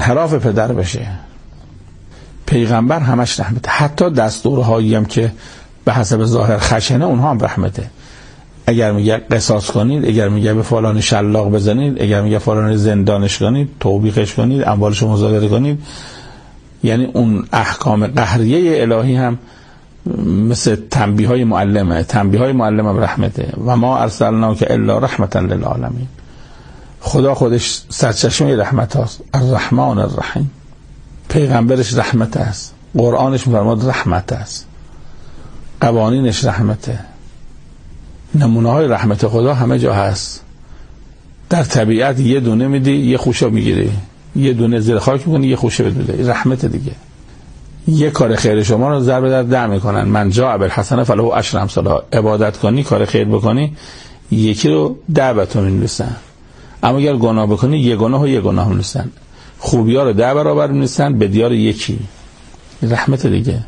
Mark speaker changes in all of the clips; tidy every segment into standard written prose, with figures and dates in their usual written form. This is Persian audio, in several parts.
Speaker 1: انحراف پدر بشه. پیغمبر همش رحمته. حتی دستورهایی هم که به حسب ظاهر خشنه اونها هم رحمته. اگر میگه قصاص کنید، اگر میگه به فلان شلاق بزنید، اگر میگه فلان زندانش کنید، توبیخش کنید، اموالش رو مصادره کنید، یعنی اون احکام قهریه الهی هم مثل تنبیه های معلمه. تنبیه های معلمه رحمته. و ما ارسلناک الا رحمتا للعالمین. خدا خودش سرچشمه رحمت هاست. الرحمن الرحیم. پیغمبرش رحمت است. قرآنش میفرماد رحمت است. قوانینش رحمته. نمونه های رحمت خدا همه جا هست. در طبیعت یه دونه میدی یه خوشه میگیری، یه دونه زیر خاک میکنی یه خوشه بدوده. رحمت دیگه. یه کار خیر شما رو ضرب در 10 میکنن. من جاء بالحسنه فله عشر امثالها. عبادت کنی، کار خیر بکنی، یکی رو 10 به تو می‌نویسن. اما اگر گناه بکنی یه گناه و یه گناه می‌نویسن. خوبی‌ها رو 10 برابر می‌نویسن، بدیار یکی. رحمت دیگه.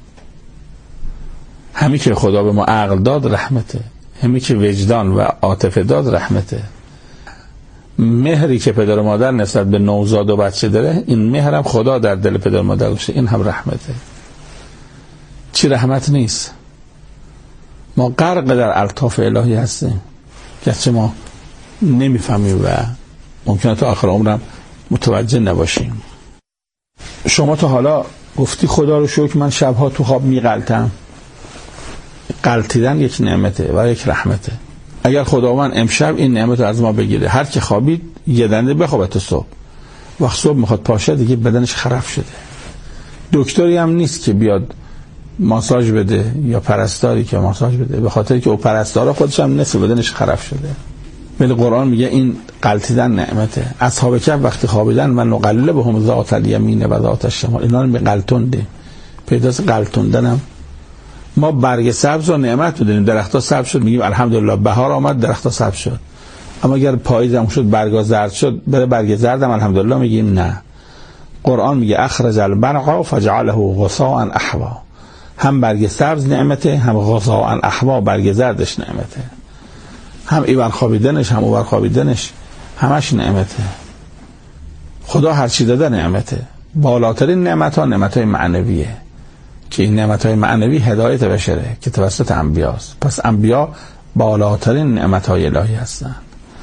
Speaker 1: همین که خدا به ما عقل داد رحمته. همین که وجدان و عاطفه داد رحمته. مهری که پدر و مادر نسبت به نوزاد و بچه داره، این مهرم خدا در دل پدر و مادر گذاشته. این هم رحمته. چی رحمت نیست؟ ما غرق در الطاف الهی هستیم که ما نمیفهمیم و ممکنه تا آخر عمرم متوجه نباشیم. شما تا حالا گفتی خدا رو شکر من شبها تو خواب میغلطم. غلطیدن یک نعمته و یک رحمته. اگر خداوند امشب این نعمت رو از ما بگیره، هر کی خوابید یه دنده بخوابه تا صبح، وقت صبح میخواد پاشه دیگه بدنش خراب شده. دکتری هم نیست که بیاد ماساژ بده یا پرستاری که ماساژ بده، به خاطر که او پرستارا خودش هم نصف بدنش خراب شده. ولی قرآن میگه این غلطیدن نعمته. اصحاب کهف وقتی خوابیدن من نقلبهم ذات الیمین و ذات الشمال، اینا رو میغلطونده. پیداست غلطوندنم. ما برگ سبز رو نعمت بدونیم. درخت‌ها سبز شد میگیم الحمدلله بهار آمد درخت‌ها سبز شد. اما اگر پاییزم شد برگا زرد شد، بره برگ زردم الحمدلله میگیم نه. قرآن میگه اخرج البرق فجعله غثاء احوا. هم برگ سبز نعمته، هم غثاء احوا برگ زردش نعمته. هم ایور خوابیدنش هم اوور خوابیدنش همش نعمته. خدا هر چی داده نعمته. بالاترین نعمت‌ها نعمت‌های معنویه که این نعمت‌های معنوی هدایت بشره که توسط انبیاست. پس انبیا بالاترین نعمت‌های الهی هستند.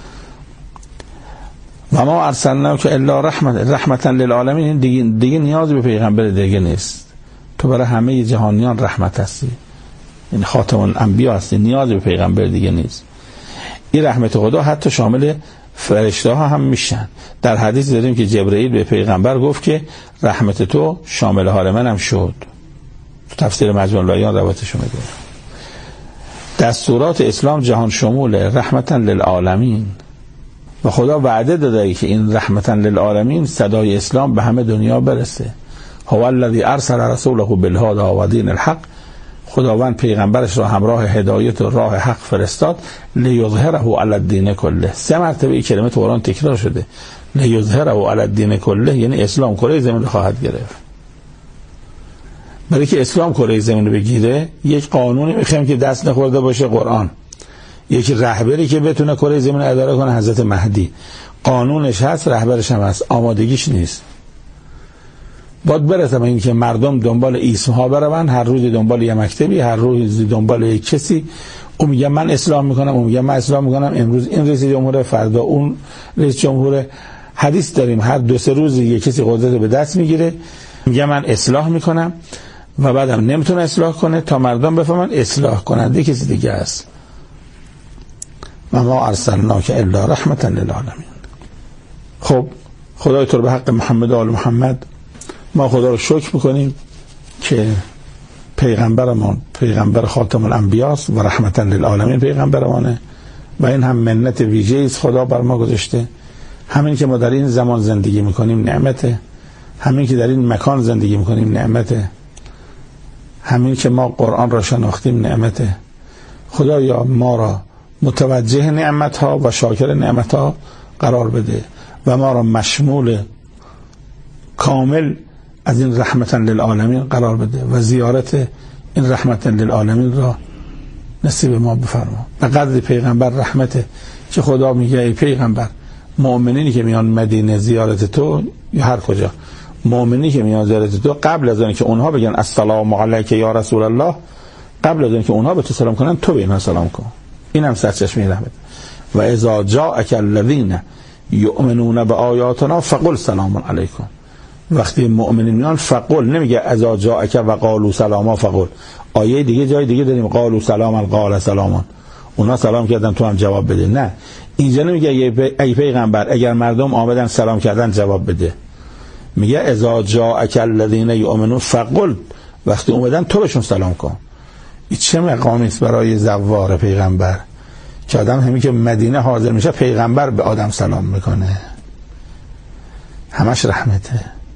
Speaker 1: و ما ارسلناک الا رحمتا للعالمین. دیگه نیازی به پیغمبر دیگه نیست. تو برای همه جهانیان رحمت هستی. این خاتم الانبیا هستی. نیازی به پیغمبر دیگه نیست. این رحمت خدا حتی شامل فرشته ها هم میشن. در حدیث داریم که جبرئیل به پیغمبر گفت که رحمت تو شامل حال منم شد. تو تفسیر مجموع البیان روایتشو میگه. دستورات اسلام جهان شمول رحمتا للعالمین و خدا وعده داده که این رحمتا للعالمین صدای اسلام به همه دنیا برسه. هو الذی ارسل رسوله بالهدی و دین الحق. خداوند پیغمبرش را همراه هدایت و راه حق فرستاد. لیظهره علی الدین کله. 3 مرتبه این کلمه تو قرآن تکرار شده. لیظهره علی الدین کله، یعنی اسلام کره زمین خواهد گرفت. برای که اسلام کره زمین رو بگیره یک قانونی میخوایم که دست نخورده باشه قرآن. یک رهبری که بتونه کره زمین اداره کنه حضرت مهدی. قانونش هست، رهبرش هم هست، آمادگیش نیست. باید برسه به این که مردم دنبال اسم ها برون، هر روز دنبال یه مکتبی، هر روز دنبال یک کسی. اون میگه من اسلام میکنم، اون میگه من اسلام میکنم. امروز این رئیس جمهور، فردا اون رئیس جمهور. حدیث داریم هر 2-3 روز یک کسی قدرت به دست میگیره، میگه من اصلاح میکنم و بعدم نمیتونه اصلاح کنه تا مردم بفهمن اصلاح کننده کسی دیگه است. و ما ارسلناک الا رحمتا للعالمین. خب خدای تو رو به حق محمد و آل محمد ما خدا رو شکر میکنیم که پیغمبرمان پیغمبر خاتم الانبیاست و رحمتا للعالمین پیغمبرمانه و این هم منت ویژه‌ای است خدا بر ما گذاشته. همین که ما در این زمان زندگی میکنیم نعمته، همین که در این مکان زندگی میکنیم نعمته، همین که ما قرآن را شناختیم نعمته. خدایا ما را متوجه نعمتها و شاکر نعمتها قرار بده و ما را مشمول کامل از این رحمتا للعالمین قرار بده و زیارت این رحمتا للعالمین را نصیب ما بفرما. به قدر پیغمبر رحمته که خدا میگه ای پیغمبر مؤمنینی که میان مدینه زیارت تو یا هر کجا، مؤمنینی که میان زیارت تو، قبل از اینکه اونها بگن السلام علیک یا رسول الله، قبل از اینکه اونها به تو سلام کنن تو به اینها سلام کن. اینم سرچشمه رحمت. و اذا جاءک الذین یؤمنون بآیاتنا فقل سلام علیکم. وقتی مؤمنین میان فقل، نمیگه اذا جاءک و قالوا سلاما فقل. آیه دیگه جای دیگه داریم قالوا سلاما قال سلاما، اونا سلام کردن تو هم جواب بده. نه، اینجا نمیگه ای پیغمبر اگر مردم آمدن سلام کردن جواب بده، میگه اذا جاءک الذین یؤمنون فقل، وقتی اومدن تو بهشون سلام کن. این چه مقامی است برای زوار پیغمبر که آدم همین که مدینه حاضر میشه پیغمبر به آدم سلام میکنه. همش رحمته.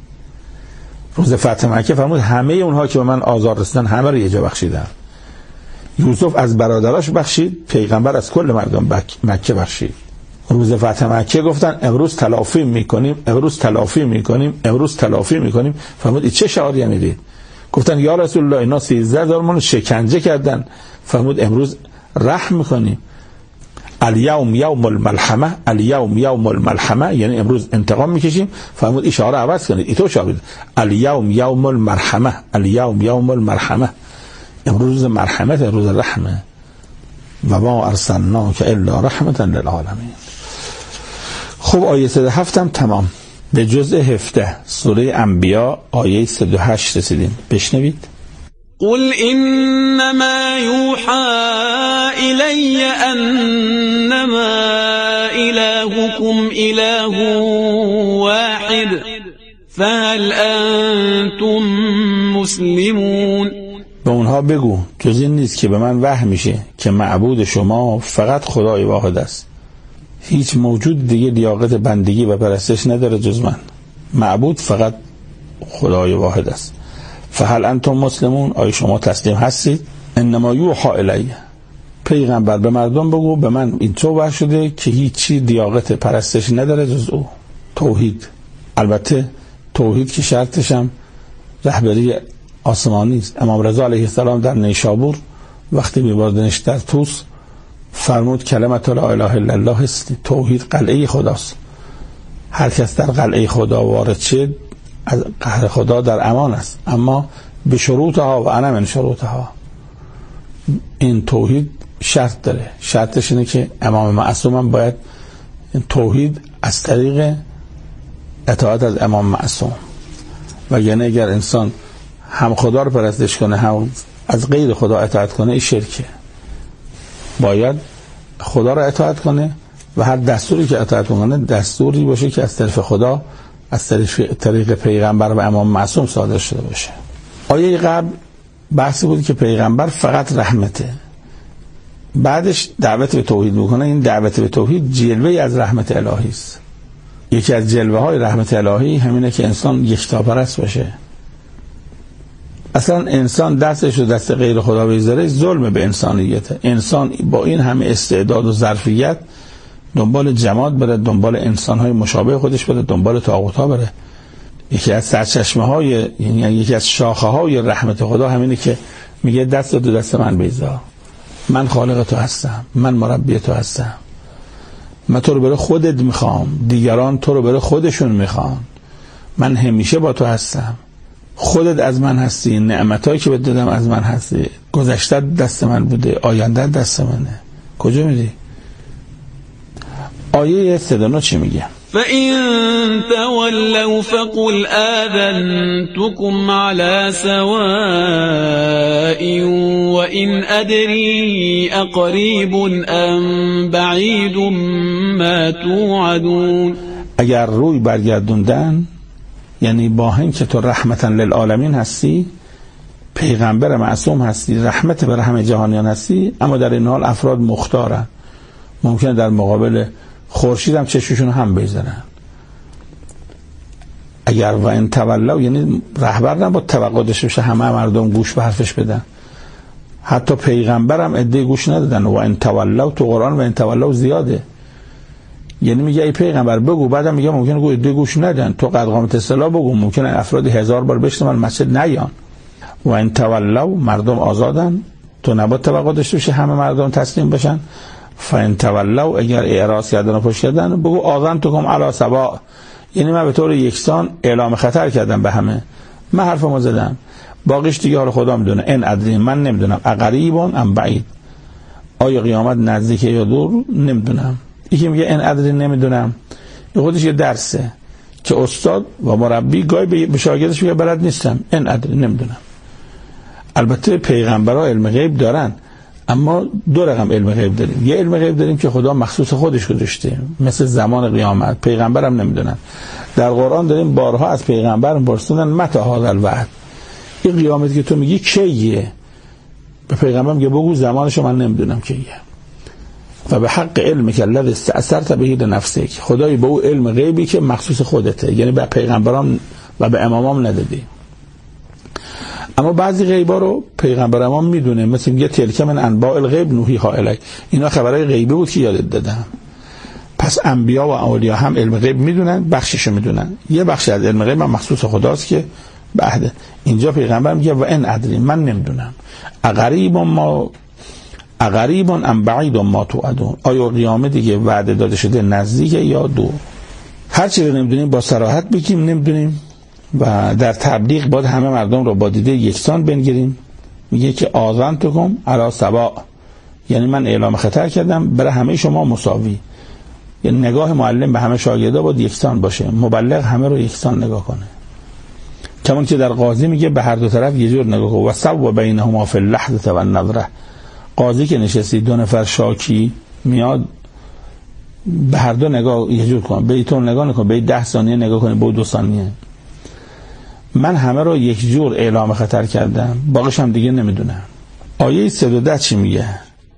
Speaker 1: روز فتح مکه فرمود همه اونها که به من آزار رسیدن همه رو یه جا بخشیدم. یوسف از برادراش بخشید، پیغمبر از کل مردم مکه بخشید. روز فتح مکه گفتن امروز تلافی میکنیم، امروز تلافی میکنیم، امروز تلافی میکنیم. فرمود این چه شعاری میدید؟ گفتن یا رسول الله اینا 13,000 من شکنجه کردن. فرمود امروز رحم میکنیم. الیوم یوم الملحمه، الیوم یوم الملحمه، یعنی امروز انتقام میکشیم. فرمود این شعار عوض کنید، این تو شعار بید الیوم یوم المرحمه، الیوم یوم المرحمه، امروز مرحمت، روز رحمه. و ما ارسلناک الا رحمتا للعالمین. خب آیه 107 هم تمام. به جزء 17 سوره انبیاء آیه 108 رسیدیم. بشنوید.
Speaker 2: قل انما يوحى الي انما الهكم اله واحد فهل انتم مسلمون.
Speaker 1: به اونها بگو جز این نیست که به من وحی میشه که معبود شما فقط خدای واحد است، هیچ موجود دیگه لیاقت بندگی و پرستش نداره جز من. معبود فقط خدای واحد است. فهل انتم مسلمون، آیا شما تسلیم هستید؟ انما یوحى الی، پیغمبر به مردم بگو به من این تو وحی شده که هیچی لیاقت پرستش نداره جز او، توحید. البته توحید که شرطش هم رهبری آسمانی است. امام رضا علیه السلام در نیشابور وقتی میبردنش در طوس فرمود کلمت لا اله الا الله است، توحید قلعه خداست. هر کس در قلعه خدا وارد شد از قهر خدا در امان است، اما به شروطها و انا من شروطها. این توحید شرط داره. شرطش اینه که امام معصوم هم باید توحید از طریق اطاعت از امام معصوم، و یعنی اگر انسان هم خدا رو پرستش کنه هم از غیر خدا اطاعت کنه این شرکه. باید خدا رو اطاعت کنه و هر دستوری که اطاعت کنه دستوری باشه که از طرف خدا، از طریق پیغمبر و امام معصوم صادر شده باشه. آیه قبل بحثی بود که پیغمبر فقط رحمته، بعدش دعوت به توحید میکنه. این دعوت به توحید جلوه از رحمت الهی است. یکی از جلوه های رحمت الهی همینه که انسان یکتاپرست باشه. اصلا انسان دستش رو دست غیر خدا بذاره ظلم به انسانیته. انسان با این همه استعداد و ظرفیت دنبال جماد بره، دنبال انسان‌های مشابه خودش بره، دنبال طاغوت‌ها بره. یکی از سرچشمه‌های، یعنی یکی از شاخه‌های رحمت خدا همینه که میگه دست تو دست من بذار، من خالق تو هستم، من مربی تو هستم، من تو رو برای خودت میخوام، دیگران تو رو برای خودشون میخوان، من همیشه با تو هستم، خودت از من هستی، نعمتایی که بهت دادم از من هستی، گذشته دست من بوده، آینده دست منه. کجا میری؟ آیه 109 چی میگه؟
Speaker 2: فَإِن تَوَلَّوْا فَقُلْ آذَنْتُكُمْ عَلَى سَوَاءٍ وَإِنْ أَدْرِي أَقَرِيبٌ أَمْ بَعِيدٌ مَا تُوعَدُونَ. اگر
Speaker 1: روی برگردوندن، یعنی با هم که تو رحمتا للعالمین هستی، پیغمبر معصوم هستی، رحمت به همه جهانیان هستی، اما در این حال افراد مختارن، ممکنه در مقابل خورشید هم چشمشون هم بزنن. اگر و این تولوا، یعنی رهبر نباید توقع داشته باشه همه مردم گوش به حرفش بدن، حتی پیغمبر هم عده گوش ندادن. و این تولوا تو قرآن و این تولوا زیاده، یعنی میگه ای پیغمبر بگو، بعدم میگه ممکنه عده گوش ندن، تو قد قامت الصلاة بگو، ممکنه افراد 1000 بار بشنون مسجد نیان. و این تولوا، مردم آزادن، تو نباید توقع داشته باشه همه مردم تسلیم بشن. فان تولوا، اگر اعراض کردن و پشت کردن، بگو آذنتکم علی سواء، یعنی من به طور یکسان اعلام خطر کردم به همه، من حرفمو زدم، باقیش دیگه حال خدا میدونه. ان ادری، من نمیدونم اقریب ام بعید، آیا قیامت نزدیکه یا دور، نمیدونم. یکی میگه ان ادری نمیدونم، این خودش یه درسه که استاد و مربی گاهی به شاگردش میگه بلد نیستم، ان ادری نمیدونم. البته پیغمبرها علم غیب دارن، اما دو رقم علم غیب داریم. یه علم غیب داریم که خدا مخصوص خودش گذاشته، مثل زمان قیامت، پیغمبرم نمیدونن. در قرآن داریم بارها از پیغمبر پرسیدن متى هذا الوعد، این قیامتی که تو میگی کیه؟ به پیغمبر میگه بگو زمانشو من نمیدونم کیه. و به حق علمک الذی استأثرت به لنفسک، خدای به او علم غیبی که مخصوص خودته، یعنی به پیغمبرام و به امامام ندادی. اما بعضی غیبا رو پیغمبر امام میدونه، مثل میگه تلک من انباء الغیب نوحیها الیک، اینا خبرای غیبی بود که یادت دادم. پس انبیا و اولیا هم علم غیب میدونن، بخششو میدونن. یه بخش از علم غیب مخصوص خداست که بعد اینجا پیغمبر میگه و ان ادری، من نمیدونم اقریب ام بعید ما توعدون، آیا قیامت دیگه وعده داده شده نزدیکه یا دور؟ هر چی رو نمیدونیم با صراحت بگیم نمیدونیم و در تبلیغ باید همه مردم رو با دیده یکسان بنگریم. میگه که آذنتکم علی سواء، یعنی من اعلام خطر کردم برای همه شما مساوی. یعنی نگاه معلم به همه شاگردا باید یکسان باشه، مبلغ همه رو یکسان نگاه کنه. کمان که در قاضی میگه به هر دو طرف یه جور نگاه کن. و سو بینهما فی اللحظه و النظره، قاضی که نشستی دو نفر شاکی میاد، به هر دو نگاه یه جور کن، به تو نگاه نکن، به 10 ثانیه نگاه کنی، به 2 ثانیه. من همه رو یک جور اعلام خطر کردم، باقیش هم دیگه نمیدونم. آیه 110 چی میگه؟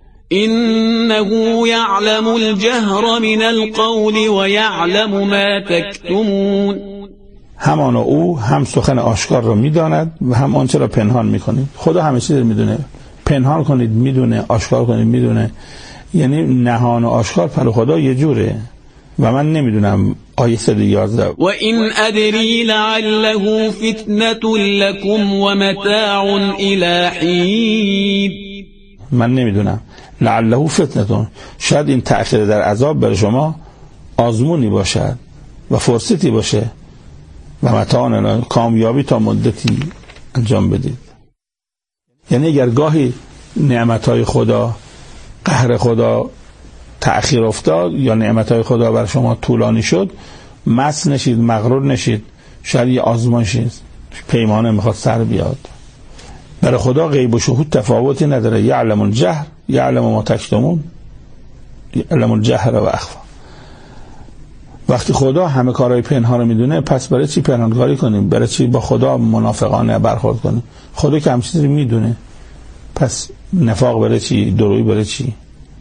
Speaker 2: انه یعلم الجهر من القول و یعلم ما تکتمون،
Speaker 1: همانا او هم سخن آشکار رو میداند و هم آنچه را پنهان میکنید. خدا همه چیز رو میدونه، پنهان کنید میدونه، آشکار کنید میدونه. یعنی نهان و آشکار پر خدا یه جوره و من نمیدونم. آیه 111
Speaker 2: و این ادری لعله فتنة لکم و متاع الی حین،
Speaker 1: من نمیدونم. لعله فتنة، شاید این تأخیر در عذاب برای شما آزمونی باشد و فرصتی باشه و متاع، کامیابی تا مدتی انجام بدید. یعنی اگر گاهی نعمتهای خدا، قهر خدا تأخیر افتاد یا نعمتهای خدا بر شما طولانی شد، مس نشید، مغرور نشید، شاید یه آزمایشی، پیمانه میخواد سر بیاد. برای خدا غیب و شهود تفاوتی نداره. یعلم الجهر، یعلم ما تکتمون، یعلم الجهر و اخفا. وقتی خدا همه کارهای پنهان رو میدونه، پس برای چی پنهانکاری کنیم؟ برای چی با خدا منافقانه برخورد کنیم؟ خدا که همه چیزی رو میدونه، پس نفاق برای چی؟ درویی برای چی؟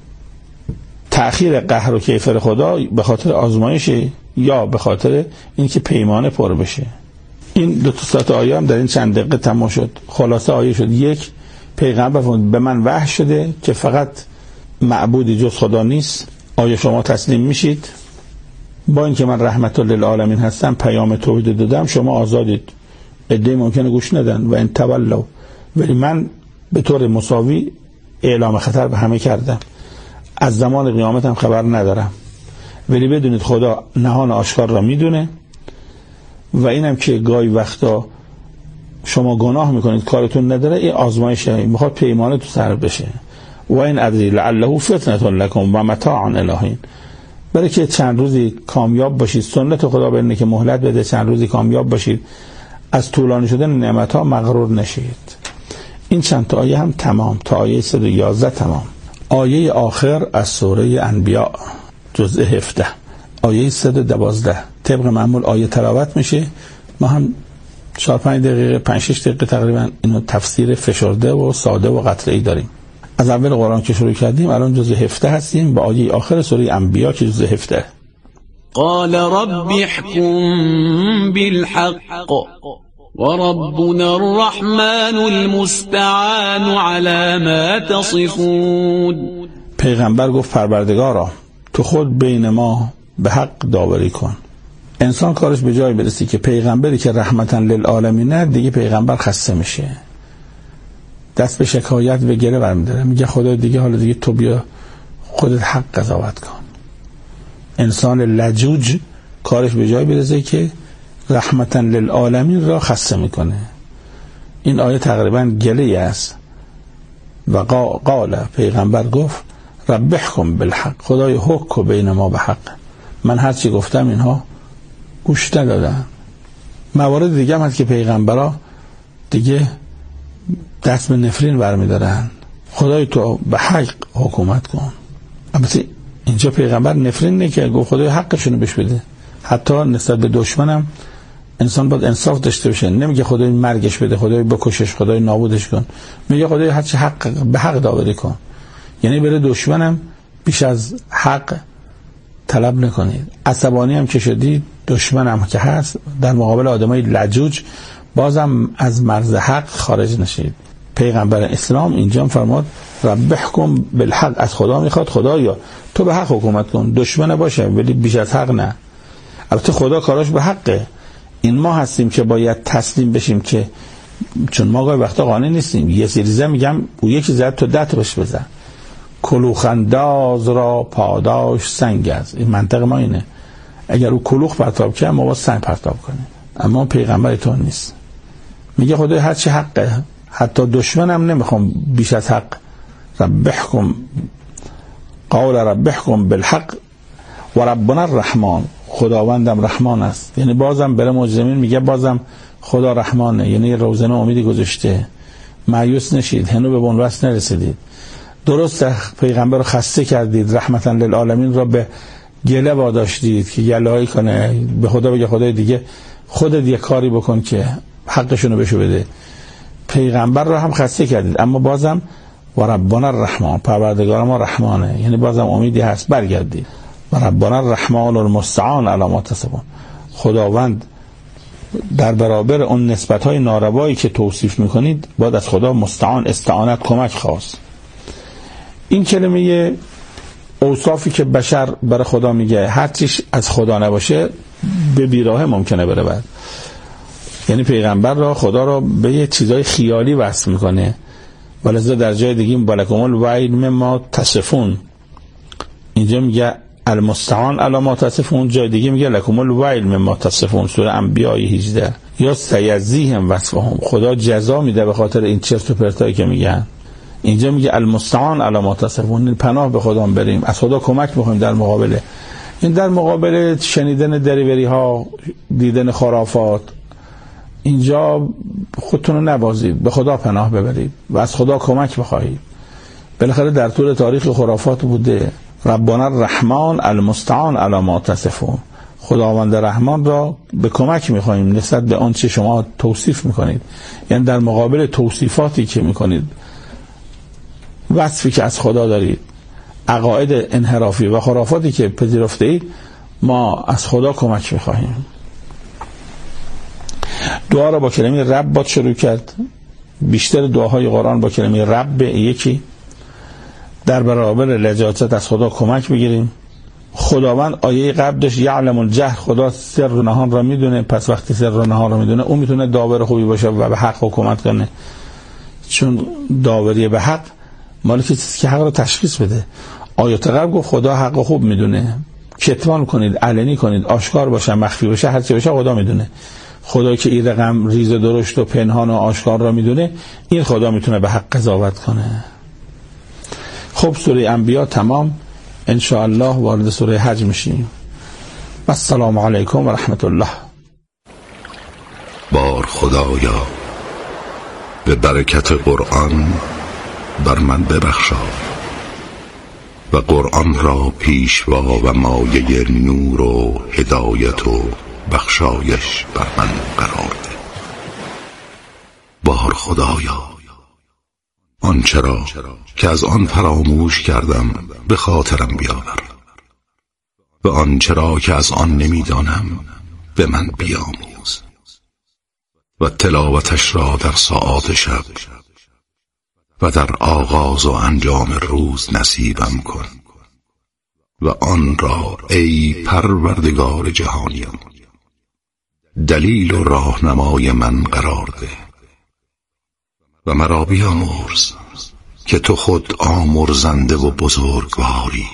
Speaker 1: تأخیر قهر و کیفر خدا به خاطر آزمایشه یا به خاطر اینکه پیمانه پر بشه؟ این دو تا آیه هم در این چند دقیقه تمام شد. خلاصه آیه شد: یک، پیغمبر به من وحی شده که فقط معبودی جز خدا نیست، آیا شما تسلیم میشید؟ با اینکه من رحمت للعالمین هستم، پیام توحید دادم، شما آزادید. عده ممکنه گوش ندن و ان تولوا، ولی من به طور مساوی اعلام خطر به همه کردم. از زمان قیامت هم خبر ندارم، ولی بدونید خدا نهان آشکار را میدونه. و اینم که گاهی وقتا شما گناه میکنید کارتون نداره، این آزمایشه، میخواد پیمانه تو سر بشه. و این ادری لعله فتنة لکم و متاع الی حین، برای که چند روزی کامیاب باشید. سنت خدا به اینه که مهلت بده، چند روزی کامیاب باشید، از طولانی شدن نعمت‌ها مغرور نشید. این چند تا آیه هم تمام، تا آیه 111 تمام. آیه آخر از سوره انبیاء جزء 17، آیه 112 طبق معمول آیه تلاوت میشه. ما هم 4-5 دقیقه 5-6 دقیقه تقریبا اینو تفسیر فشرده و ساده و قطعی داریم. از اول قرآن که شروع کردیم الان جزء 17 هستیم با آیه آخر سوره انبیاء که جزء 17.
Speaker 2: قال رب احكم بالحق وربنا الرحمن المستعان على ما تصفون.
Speaker 1: پیغمبر گفت پروردگارا تو خود بین ما به حق داوری کن. انسان کارش به جای برسی که پیغمبری که رحمتا للعالمینه، دیگه پیغمبر خسته میشه، دست به شکایت و گله برمی‌داره، میگه خدا دیگه حالا دیگه تو بیا خودت حق قضاوت کن. انسان لجوج کارش به جای برسه که رحمتا للعالمین را خسته میکنه. این آیه تقریبا گله است. و قال پیغمبر گفت رب احکم بالحق، خدای حکم بین ما به حق. من هر چی گفتم اینها گوش ندادن. موارد دیگه هم هست که پیغمبرها دیگه دست به نفرین برمیدارن. خدای تو به حق حکومت کن. البته اینجا پیغمبر نفرین نکرد، گفت خدای حقشونو بهش بده. حتی نسبت به دشمنم انسان باید انصاف داشته باشه. نمیگه خدای مرگش بده، خدای بکشش، خدای نابودش کن. میگه خدای هر چی حق به حق داوری کن. یعنی بره دشمنم بیش از حق طلب نکنید. عصبانی هم که شدید، دشمنم که هست، در مقابل آدمای لجوج بازم از مرز حق خارج نشید. پیغمبر اسلام اینجا فرمود رب احکم بالحق، از خدا میخواد خدایا تو به حق حکومت کن، دشمن باشه ولی بیش از حق نه. البته خدا کاراش به حقه. این ما هستیم که باید تسلیم بشیم، که چون ما گاهی وقتا قانع نیستیم. یه سریزه میگم او یکی زد تو 10 تا بهش بزن. کلوخنداز را پاداش سنگ است. این منطق ما اینه، اگر او کلوخ پرتاب کنه ما باید سنگ پرتاب کنیم. اما پیغمبر تو نیست، میگه خدای هر چی حقه، حتی دشمنم نمیخوام بیش از حق. رب احکم، قول رب احکم بالحق و ربنا الرحمن، خداوندم رحمان است. یعنی بازم بره مجرمین میگه بازم خدا رحمانه، یعنی روزنه امیدی گذاشته. مایوس نشید، هنو به بنبست نرسیدید. درست پیغمبر رو خسته کردید، رحمتا للعالمین را به گله واداشتید که گله‌ای کنه، به خدا بگه خدای دیگه خودت یه کاری بکن که حقشونو بهشو بده. پیغمبر رو هم خسته کردید، اما بازم و ربنا الرحمن، پروردگار ما رحمانه، یعنی بازم امیدی هست، برگردید. و ربنا الرحمن المستعان علی ما تصفون، خداوند در برابر اون نسبت‌های ناروایی که توصیف میکنید باید از خدا مستعان، استعانت، کمک خواست. این کلمه اوصافی که بشر برای خدا میگه هر چیش از خدا نباشه به بیراه ممکنه بره بعد. یعنی پیغمبر را خدا را به یه چیزای خیالی وصف میکنه. ولذا در جای دیگه ولکم الویل مما تصفون، اینجا میگه المستعان علی ما تصفون، جای دیگه میگه لکم الویل مما تصفون، سوره انبیاء 18. یا سیجزیهم وصفهم، خدا جزا میده به خاطر این چرت و پرتایی که میگن. اینجا میگه المستعان علی ما تصفون، پناه به خدا بریم، از خدا کمک میخوایم در مقابله. این در مقابل شنیدن دریوری ها، دیدن خرافات، اینجا خودتون رو نبازید، به خدا پناه ببرید و از خدا کمک بخواهید. بالاخره در طول تاریخ خرافات بوده. ربنا الرحمن المستعان علی ما تصفون، خداوند رحمان را به کمک میخواهیم نسبت به آن چه شما توصیف میکنید. یعنی در مقابل توصیفاتی که میکنید، وصفی که از خدا دارید، عقاید انحرافی و خرافاتی که پذیرفته اید، ما از خدا کمک میخواهیم. دعا را با کلمه رب باید شروع کرد. بیشتر دعاهای قرآن با کلمه رب یکی. در برابر لجاجت از خدا کمک بگیریم. خداوند آیه قبل داشت یعلم الجهر، خدا سر و نهان را میدونه، پس وقتی سر و نهان را میدونه اون میتونه داور خوبی باشه و به حق حکومت کنه. چون داوری به حق مال کسی که حق را تشخیص بده. آیات قبل گفت خدا حق خوب میدونه، کتمان کنید، علنی کنید، آشکار باشه، مخفی باشه، هر چی باشه خدا میدونه. خدایی که این رقم ریز و درشت و پنهان و آشکار را میدونه، این خدا میتونه به حق قضاوت کنه. خب سوره انبیاء تمام، ان شاء الله وارد سوره حج میشیم. السلام علیکم و رحمت الله.
Speaker 3: بار خدایا به برکت قرآن بر من ببخشا و قرآن را پیشوا و مایه نور و هدایت و بخشایش بر من قرار ده. بار خدایا آنچه را که از آن فراموش کردم به خاطرم بیاور و آنچه را که از آن نمیدانم به من بیاموز و تلاوتش را در ساعات شب و در آغاز و انجام روز نصیبم کن و آن را ای پروردگار جهانیان دلیل و راهنمای من قرار ده و مرا بیامرز که تو خود آمرزنده و بزرگواری.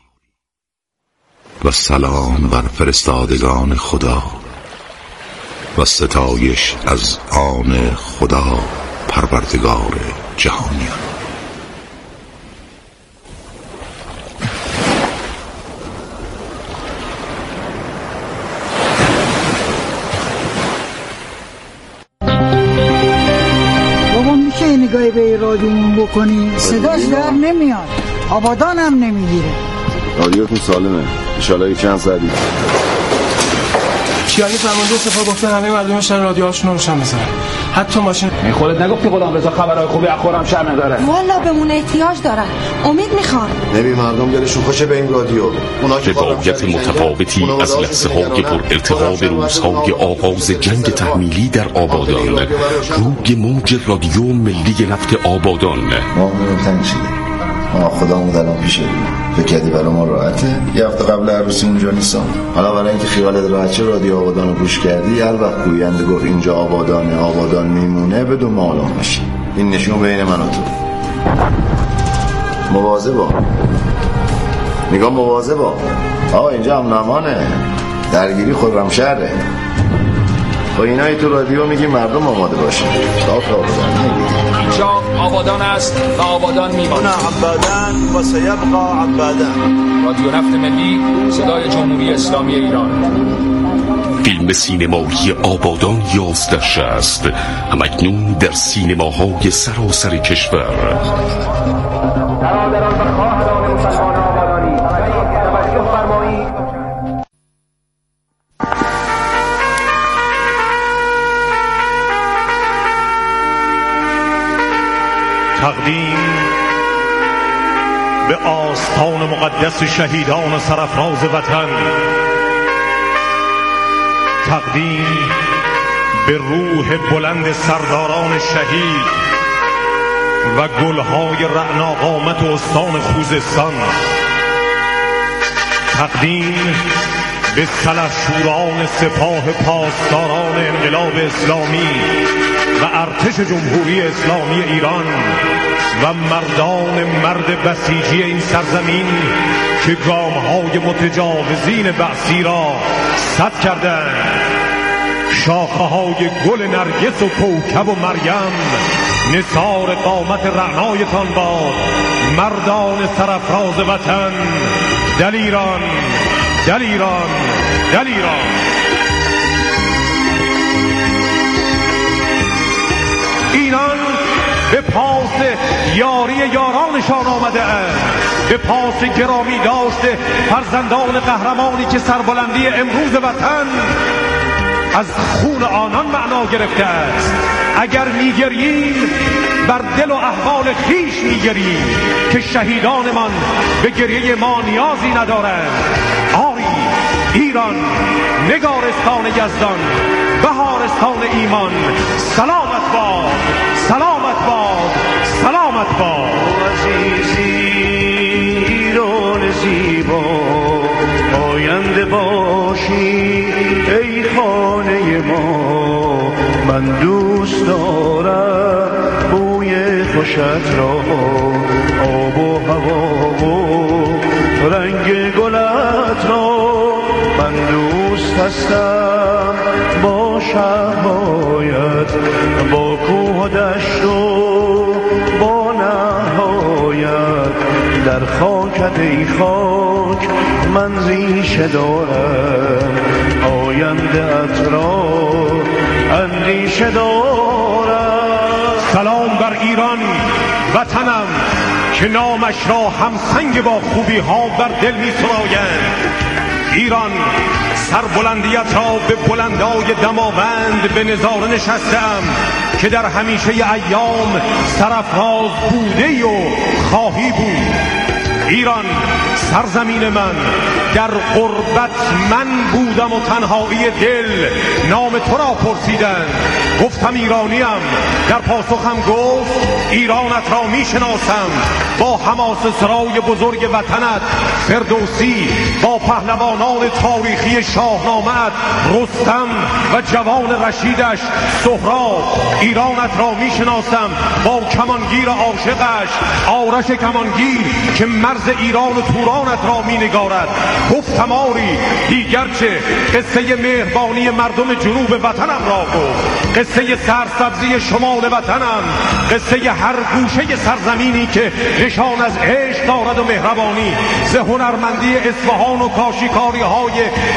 Speaker 3: و سلام بر فرستادگان خدا و ستایش از آن خدا پروردگار جهانیان.
Speaker 4: نگاهی به رادیومون بکنی صداش در نمیاد، آبادان هم نمیگیره.
Speaker 5: رادیوتون سالمه انشالله چند زدید.
Speaker 6: کیانی فرمانده سپاه گفته همه مردم شهر رادیوهاشون رو روشن بذارن، حتی ماشین.
Speaker 7: خودت نگفتی غلام رضا خبرهای خوبی از خرم شهر نداره؟
Speaker 8: والا بهمون احتیاج دارن، امید میخوان.
Speaker 5: نبی مردم دلشون خوشه به این رادیو.
Speaker 9: روایت متفاوتی از لحظه های پر ارتقا به روزهای آغاز جنگ تحمیلی در آبادان روی موج رادیو ملی نفت آبادان.
Speaker 5: ما تنگ شدیم. خدامون دلم پیشه فکر کردی برای ما راحته؟ یه هفته قبل عروسی اونجا نیستم. حالا برای اینکه خیالت راحت شه رادیو آبادان رو گوش کردی، هر وقت گوینده گفت اینجا آبادانه، آبادان میمونه، بدون معلوم باشی. این نشون بین من و تو. مواظبا. میگم مواظبا. آقا اینجا امن درگیری خرمشهره. با اینایی تو رادیو میگی مردم آماده باشه.
Speaker 7: اینجا آبادان است و آبادان میماند.
Speaker 10: عبادان و سیبقى عبادان.
Speaker 7: رادیو نفت ملی، صدای جمهوری اسلامی ایران.
Speaker 9: فیلم سینمایی آبادان 1160 همکنون در سینماهای سراسر کشور.
Speaker 11: تقدیم به آستان مقدس شهیدان سرافراز وطن، تقدیم به روح بلند سرداران شهید و گلهای رعنا قامت استان خوزستان، تقدیم به سلحشوران سپاه پاسداران انقلاب اسلامی و ارتش جمهوری اسلامی ایران و مرد بسیجی این سرزمین که گام‌های متجاوزین بعثی را سد کردند. شاخه‌های گل نرگس و کوکب و مریم نثار قامت رعنایتان باد. مردان سرافراز وطن، دلیران دلیران دلیران. اینان به پاس یاری یارانشان آمده اند، به پاس گرامی داشته فرزندان قهرمانی که سربلندی امروز وطن از خون آنان معنا گرفته است. اگر میگریم بر دل و احوال خیش میگریم که شهیدانمان به گریه ما نیازی ندارند. آری ایران، نگارستان یزدان، بهارستان ایمان، سلامت باد، سلامت باد، سلامت باد.
Speaker 10: عزیزی ایران زیبا، آینده باشی ای خانه ما. من دوست دارم بوی خوشت را، آب و هوا و رنگ گلت را. من دوست هستم با شهوایت، با کوه و دشت و با نهایت. در خاکت ای خاک من ریشه دارم، آینده ات را اندیشه دارم.
Speaker 11: سلام بر ایران وطنم که نامش را همسنگ با خوبی ها بر دل می سرایند. ایران، سربلندیت را به بلندای دماوند به نظاره نشستم که در همیشه ایام سرافراز بوده و خواهی بود. ایران، سرزمین من، در غربت من بودم و تنهایی دل نام تو را پرسیدند. گفتم ایرانیم، در پاسخم گفت ایرانت را می شناسم. با حماس سرای بزرگ وطنت فردوسی با پهلوانان تاریخی شاهنامه‌ات رستم و جوان رشیدش سهراب. ایرانت را میشناسم با کمانگیر عاشقش آرش کمانگیر که مرز ایران و تورانت را مینگارد. گفتم آری دیگر چه؟ قصه مهربانی مردم جنوب وطنم را گفت، قصه سرسبزی شمال وطنم، قصه هر گوشه سرزمینی که نشان از عشق دارد و مهربانی. ز هنرمندی اصفهان و کاشیکاری های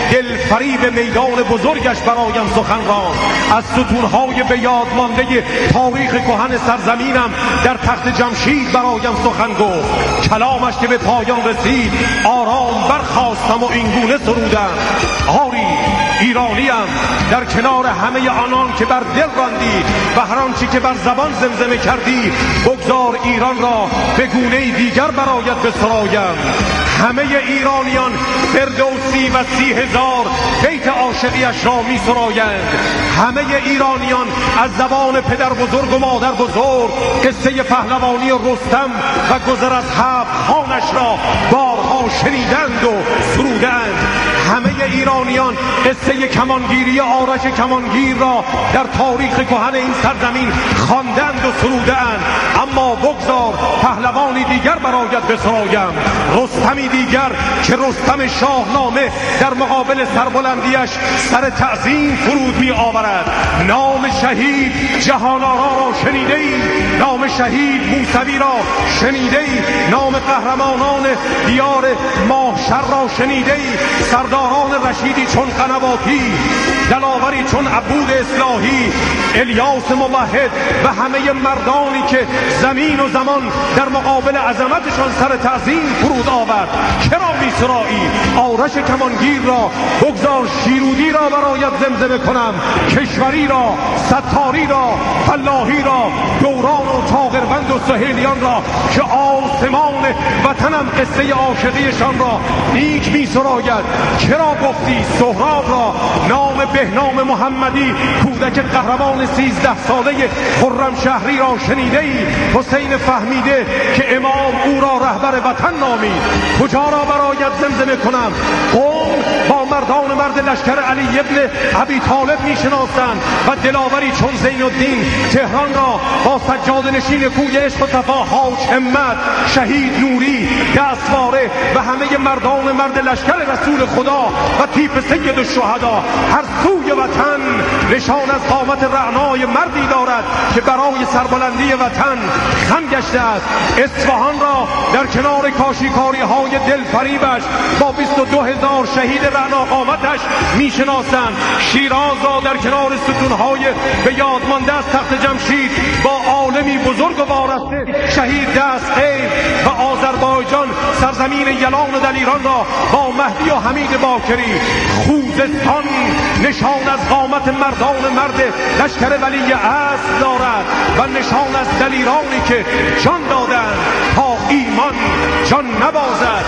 Speaker 11: دلفریب میدان بزرگش برایم سخن راند. از ستونهای به یاد مانده تاریخ کهن سرزمینم در تخت جمشید برایم سخن گفت. کلامش که به پایان رسید آرام برخاستم و اینگونه سرودم: آری ایرانیم در کنار همه آنان که بر دل راندی و هر آنچه که بر زبان زمزمه کردی. بگذار ایران را به گونه دیگر برایت بسرایم. همه ایرانیان فردوسی و 30,000 بیت عاشقیش را می سرایند. همه ایرانیان از زبان پدر بزرگ و مادر بزرگ قصه پهلوانی رستم و گذر از 7 خانش را بارها شنیدند و سرودند. همه ایرانیان قصه کمانگیری آرش کمانگیر را در تاریخ کهن این سرزمین خواندند و سرودند. اما بگذار پهلوانی دیگر برایت بسرایم، رستمی دیگر که رستم شاهنامه در مقابل سربلندیش سر تعظیم فرود می آورد. نام شهید جهانآرا را شنیده ای؟ نام شهید موسوی را شنیده ای؟ نام قهرمانان دیار ماهشر را شنیده ای؟ سرداران رشیدی چون قنواتی، دلاوری چون عبود اصلاحی، الیاس موحد و همه مردانی که زمین و زمان در مقابل عظمتشان سر تعظیم فرود آورد. کرا میسرایی آرش کمانگیر را؟ بگذار شیرودی را برایت زمزمه کنم، کشوری را، ستاری را، فلاحی را، دوران و چاقروند و سهیلیان را که آسمان وطنم قصه عاشقیشان را نیک میسراید. چرا گفتی سهراب را؟ نام بهنام محمدی کودک قهرمان 13 ساله خرمشهری را شنیده ای؟ حسین فهمیده که امام او را رهبر وطن نامید. کجا را برایت زمزمه کنم؟ قوم با مردان مرد لشکر علی ابن ابی طالب میشناسند و دلاوری چون زین الدین تهران را با سجاده نشین کوی عشق و صفا حاج همت، شهید نوری، دستواره و همه مردان مرد لشکر رسول خدا و تیپ سید الشهدا. هر سوی وطن نشان از قامت رعنای مردی دارد که برای سربلندی وطن خم گشته است. اصفهان را در کنار کاشیکاری های دلفریبش با 22,000 شهید رعنا قامتش میشناسند. شیراز را در کنار ستونهای به یاد مانده از تخت جمشید با عالمی بزرگ و وارسته شهید دستقیب و آذربایجان سرزمین یلان و دلیران را با مهدی و حمید باکری. خوزستان نشان از قامت مردان مرد لشکر ولی اصل دارد و نشان از دلیرانی که جان دادند تا ایمان جان نبازد.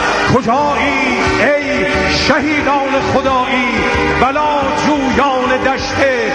Speaker 11: کجایی ای شهیدان خدایی، بلا جویان دشت